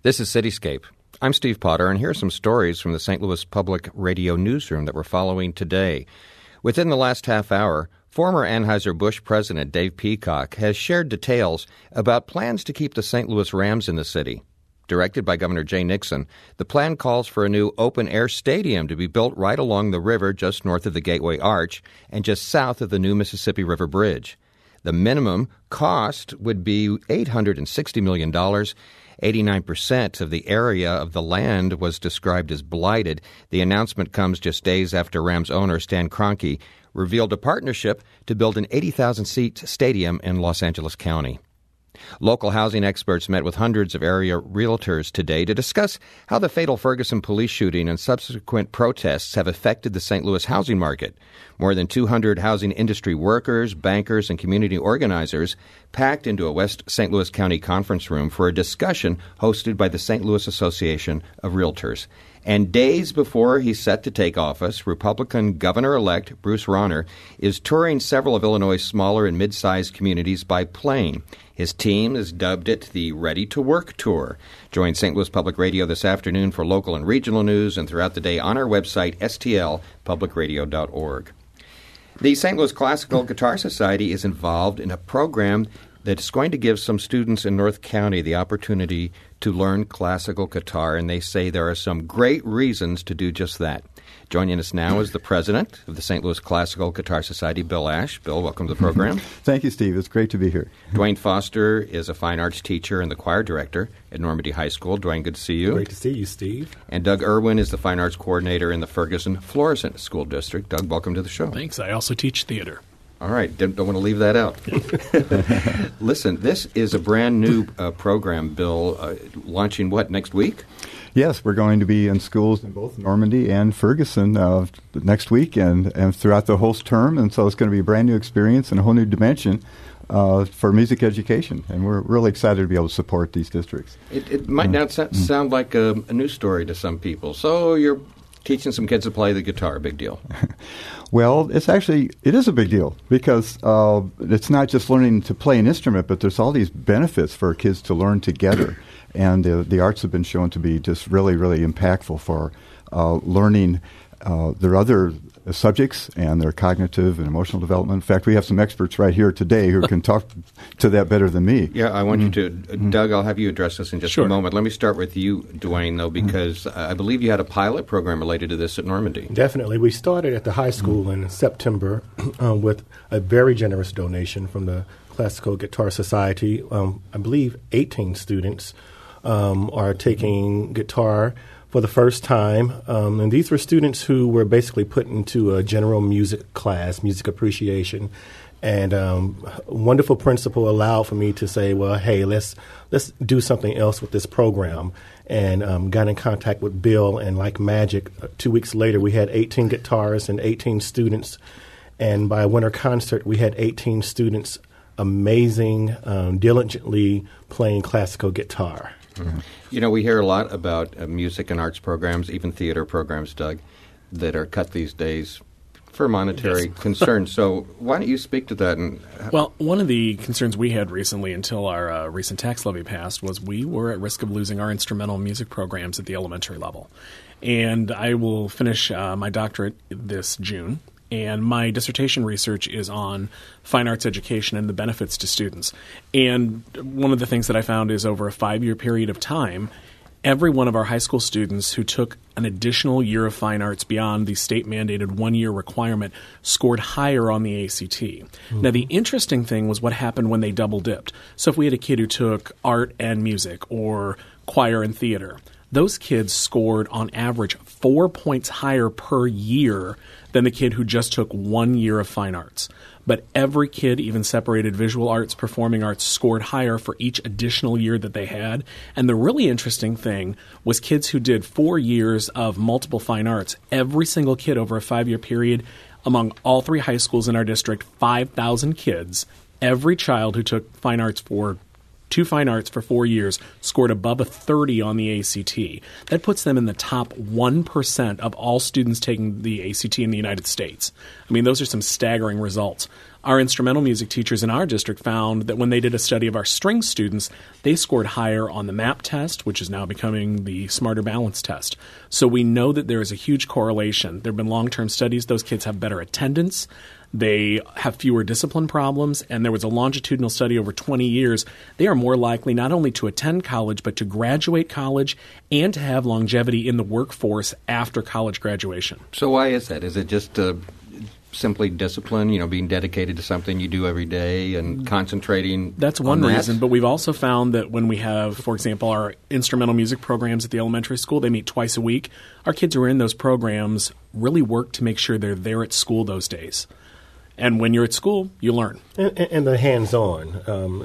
This is Cityscape. I'm Steve Potter, and here are some stories from the St. Louis Public Radio newsroom that we're following today. Within the last half hour, former Anheuser-Busch president Dave Peacock has shared details about plans to keep the St. Louis Rams in the city. Directed by Governor Jay Nixon, the plan calls for a new open-air stadium to be built right along the river just north of the Gateway Arch and just south of the new Mississippi River Bridge. The minimum cost would be $860 million. 89% of the area of the land was described as blighted. The announcement comes just days after Rams owner Stan Kroenke revealed a partnership to build an 80,000-seat stadium in Los Angeles County. Local housing experts met with hundreds of area realtors today to discuss how the fatal Ferguson police shooting and subsequent protests have affected the St. Louis housing market. More than 200 housing industry workers, bankers, and community organizers packed into a West St. Louis County conference room for a discussion hosted by the St. Louis Association of Realtors. And days before he's set to take office, Republican Governor-elect Bruce Rauner is touring several of Illinois' smaller and mid-sized communities by plane. His team has dubbed it the Ready to Work Tour. Join St. Louis Public Radio this afternoon for local and regional news and throughout the day on our website, stlpublicradio.org. The St. Louis Classical Guitar Society is involved in a program that's going to give some students in North County the opportunity to learn classical guitar, and they say there are some great reasons to do just that. Joining us now is the president of the St. Louis Classical Guitar Society, Bill Ash. Bill, welcome to the program. Thank you, Steve. It's great to be here. Dwayne Foster is a fine arts teacher and the choir director at Normandy High School. Dwayne, good to see you. Great to see you, Steve. And Doug Irwin is the fine arts coordinator in the Ferguson Florissant School District. Doug, welcome to the show. Thanks. I also teach theater. All right. Don't want to leave that out. Listen, this is a brand new program, Bill, launching what, next week? Yes, we're going to be in schools in both Normandy and Ferguson next week and throughout the whole term. And so it's going to be a brand new experience and a whole new dimension for music education. And we're really excited to be able to support these districts. It might not sound like a news story to some people. So you're teaching some kids to play the guitar, big deal. Well, it is a big deal because it's not just learning to play an instrument, but there's all these benefits for kids to learn together. And the arts have been shown to be just really, really impactful for learning their other subjects and their cognitive and emotional development. In fact, we have some experts right here today who can talk to that better than me. Yeah, I want you to. Doug, I'll have you address this in just a moment. Let me start with you, Dwayne, though, because I believe you had a pilot program related to this at Normandy. Definitely. We started at the high school in September with a very generous donation from the Classical Guitar Society. I believe 18 students are taking guitar for the first time. And these were students who were basically put into a general music class, music appreciation. And a wonderful principal allowed for me to say, well, hey, let's do something else with this program. And got in contact with Bill, and like magic, 2 weeks later, we had 18 guitarists and 18 students. And by a winter concert, we had 18 students amazing, diligently playing classical guitar. Mm-hmm. You know, we hear a lot about music and arts programs, even theater programs, Doug, that are cut these days for monetary concerns. So why don't you speak to that? Well, one of the concerns we had recently until our recent tax levy passed was we were at risk of losing our instrumental music programs at the elementary level. And I will finish my doctorate this June. And my dissertation research is on fine arts education and the benefits to students. And one of the things that I found is over a 5-year period of time, every one of our high school students who took an additional year of fine arts beyond the state-mandated 1-year requirement scored higher on the ACT. Mm-hmm. Now, the interesting thing was what happened when they double-dipped. So if we had a kid who took art and music or choir and theater, those kids scored on average 4 points higher per year than the kid who just took 1 year of fine arts. But every kid, even separated visual arts, performing arts, scored higher for each additional year that they had. And the really interesting thing was kids who did 4 years of multiple fine arts, every single kid over a 5-year period among all 3 high schools in our district, 5,000 kids, every child who took fine arts for 2 fine arts for 4 years scored above a 30 on the ACT. That puts them in the top 1% of all students taking the ACT in the United States. I mean, those are some staggering results. Our instrumental music teachers in our district found that when they did a study of our string students, they scored higher on the MAP test, which is now becoming the Smarter Balance test. So we know that there is a huge correlation. There have been long-term studies. Those kids have better attendance. They have fewer discipline problems, and there was a longitudinal study over 20 years. They are more likely not only to attend college, but to graduate college and to have longevity in the workforce after college graduation. So why is that? Is it just simply discipline, being dedicated to something you do every day and concentrating? That's one on reason, that? but we've also found that when we have, for example, our instrumental music programs at the elementary school, they meet twice a week. Our kids who are in those programs really work to make sure they're there at school those days. And when you're at school, you learn. And the hands-on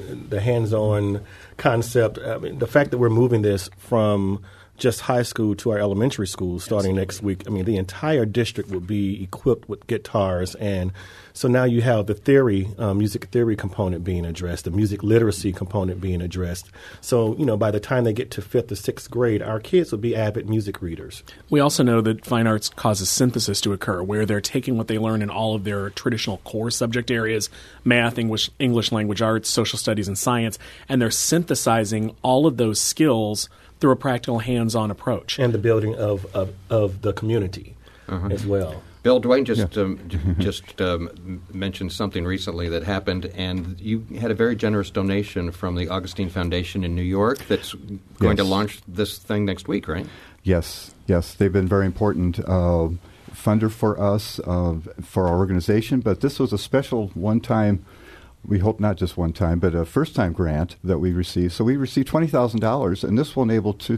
concept, the fact that we're moving this from just high school to our elementary schools starting next week, the entire district will be equipped with guitars. And so now you have the music theory component being addressed, the music literacy component being addressed. So, by the time they get to 5th or 6th grade, our kids will be avid music readers. We also know that fine arts causes synthesis to occur, where they're taking what they learn in all of their traditional core subject areas, math, English language arts, social studies, and science, and they're synthesizing all of those skills through a practical hands-on approach. And the building of the community as well. Bill, Dwayne just mentioned something recently that happened, and you had a very generous donation from the Augustine Foundation in New York that's going to launch this thing next week, right? Yes. They've been very important funder for us, for our organization, but this was a special one-time, we hope not just one time, but a first-time grant that we received. So we received $20,000, and this will enable two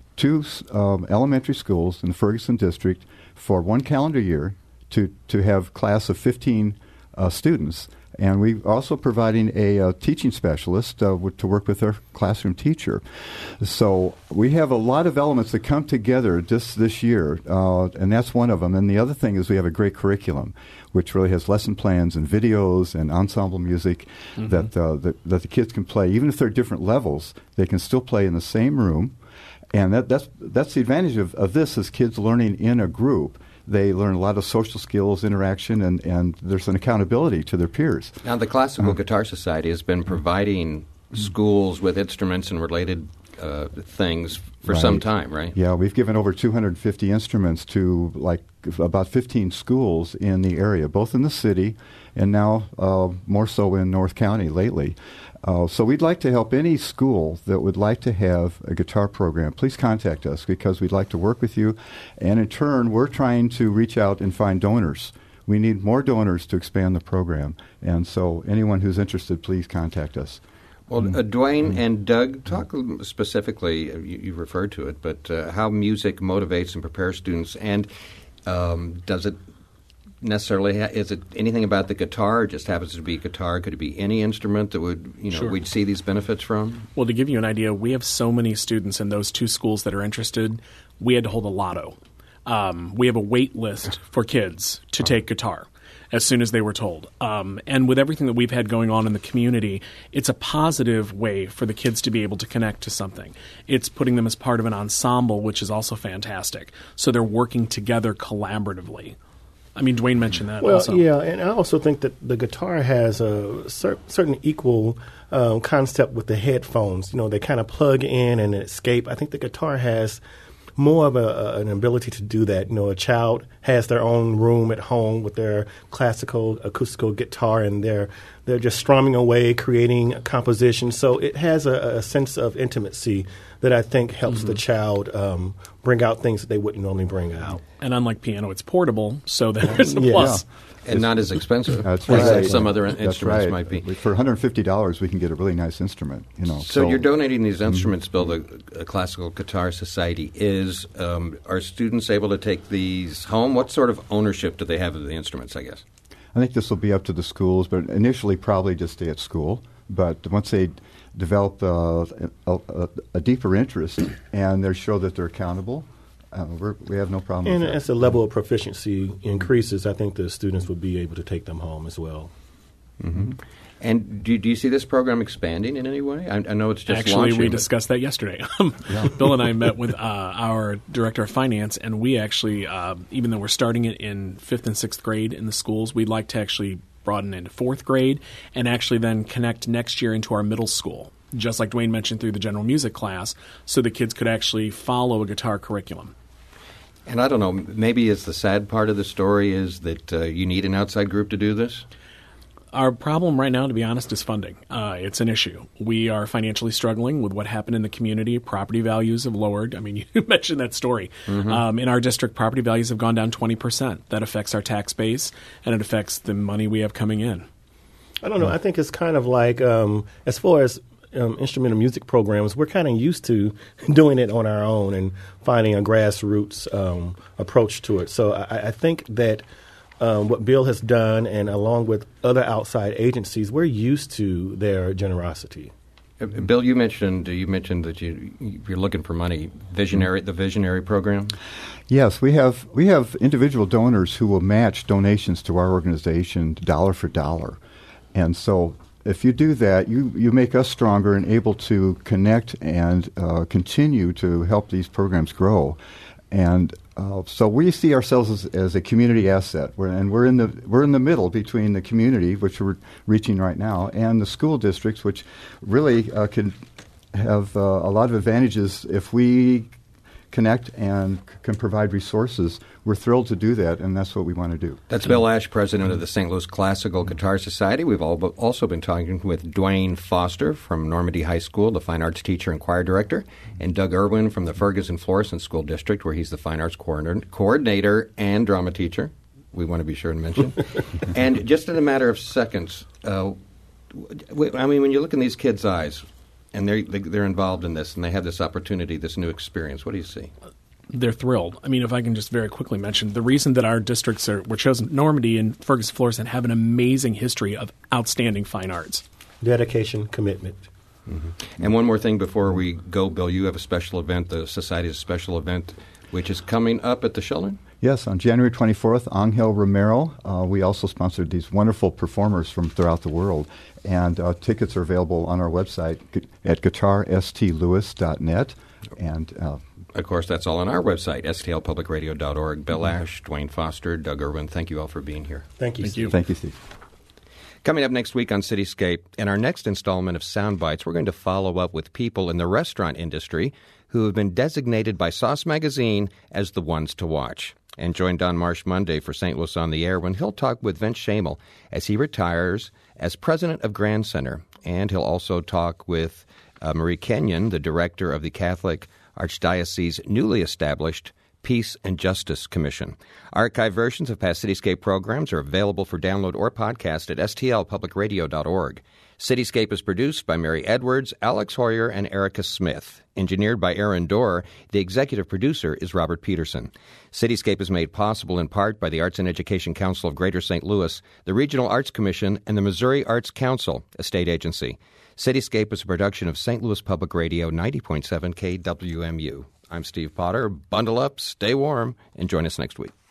elementary schools in the Ferguson district for one calendar year to have a class of 15 students. And we're also providing a teaching specialist to work with our classroom teacher. So we have a lot of elements that come together this year, and that's one of them. And the other thing is we have a great curriculum, which really has lesson plans and videos and ensemble music that the kids can play. Even if they're different levels, they can still play in the same room. And that's the advantage of this is kids learning in a group. They learn a lot of social skills, interaction, and there's an accountability to their peers. Now, the Classical Guitar Society has been providing schools with instruments and related things for some time, right? Yeah, we've given over 250 instruments to about 15 schools in the area, both in the city and now more so in North County lately. So we'd like to help any school that would like to have a guitar program. Please contact us because we'd like to work with you. And in turn, we're trying to reach out and find donors. We need more donors to expand the program. And so anyone who's interested, please contact us. Well, Dwayne and Doug, talk specifically, you referred to it, but how music motivates and prepares students. And does it necessarily is it anything about the guitar? It just happens to be guitar. Could it be any instrument that would Sure. we'd see these benefits from? Well, to give you an idea, we have so many students in those two schools that are interested. We had to hold a lotto. We have a wait list for kids to take guitar as soon as they were told. And with everything that we've had going on in the community, it's a positive way for the kids to be able to connect to something. It's putting them as part of an ensemble, which is also fantastic. So they're working together collaboratively. Dwayne mentioned that also. Yeah, and I also think that the guitar has a certain equal concept with the headphones. They kind of plug in and escape. I think the guitar has more of an ability to do that. A child has their own room at home with their classical acoustical guitar, and they're just strumming away, creating a composition. So it has a sense of intimacy that I think helps the child bring out things that they wouldn't normally bring out. And unlike piano, it's portable, so there's a plus. And not as expensive That's as right. some other That's instruments right. might be. For $150, we can get a really nice instrument. So you're donating these instruments, Bill, the Classical Guitar Society is. Are students able to take these home? What sort of ownership do they have of the instruments, I guess? I think this will be up to the schools, but initially probably just stay at school. But once they develop a deeper interest and they show that they're accountable, we have no problem And with that. as the level of proficiency increases, I think the students will be able to take them home as well. Mm-hmm. And do you see this program expanding in any way? I know it's just Actually, launching. we discussed that yesterday. Bill and I met with our director of finance, and we actually, even though we're starting it in 5th and 6th grade in the schools, we'd like to actually broaden into fourth grade, and actually then connect next year into our middle school, just like Dwayne mentioned through the general music class, so the kids could actually follow a guitar curriculum. And I don't know, maybe it's the sad part of the story is that you need an outside group to do this? Our problem right now, to be honest, is funding. It's an issue. We are financially struggling with what happened in the community. Property values have lowered. I mean, you mentioned that story. Mm-hmm. In our district, property values have gone down 20%. That affects our tax base, and it affects the money we have coming in. I don't know. I think it's kind of like, as far as instrumental music programs, we're kind of used to doing it on our own and finding a grassroots approach to it. So I think that what Bill has done, and along with other outside agencies, we're used to their generosity. Bill, you mentioned that you're looking for money. The Visionary program. Yes, we have individual donors who will match donations to our organization dollar for dollar, and so if you do that, you make us stronger and able to connect and continue to help these programs grow. And so we see ourselves as a community asset, we're in the middle between the community, which we're reaching right now, and the school districts, which really can have a lot of advantages if we connect and can provide resources. We're thrilled to do that, and that's what we want to do. That's Bill Ash, president of the St. Louis Classical Guitar Society. We've also been talking with Dwayne Foster from Normandy High School, the fine arts teacher and choir director, and Doug Irwin from the Ferguson-Florissant School District, where he's the fine arts coordinator and drama teacher. We want to be sure to mention. And just in a matter of seconds, I mean, when you look in these kids' eyes, and they're involved in this, and they have this opportunity, this new experience. What do you see? They're thrilled. I mean, if I can just very quickly mention, the reason that our districts were chosen, Normandy and Ferguson-Florissant, have an amazing history of outstanding fine arts. Dedication, commitment. Mm-hmm. And one more thing before we go, Bill, you have a special event, the Society's special event, which is coming up at the Sheldon? Yes, on January 24th, Angel Romero. We also sponsored these wonderful performers from throughout the world. And tickets are available on our website at guitarSTLewis.net. And of course, that's all on our website, stlpublicradio.org. Bill Ash, Dwayne Foster, Doug Irwin, thank you all for being here. Thank you, Steve. Thank you, Steve. Coming up next week on Cityscape, in our next installment of Soundbites, we're going to follow up with people in the restaurant industry who have been designated by Sauce Magazine as the ones to watch. And join Don Marsh Monday for St. Louis on the Air when he'll talk with Vince Schamel as he retires as president of Grand Center. And he'll also talk with Marie Kenyon, the director of the Catholic Archdiocese newly established Peace and Justice Commission. Archive versions of past Cityscape programs are available for download or podcast at stlpublicradio.org. Cityscape is produced by Mary Edwards, Alex Hoyer, and Erica Smith. Engineered by Aaron Dorr, the executive producer is Robert Peterson. Cityscape is made possible in part by the Arts and Education Council of Greater St. Louis, the Regional Arts Commission, and the Missouri Arts Council, a state agency. Cityscape is a production of St. Louis Public Radio 90.7 KWMU. I'm Steve Potter. Bundle up, stay warm, and join us next week.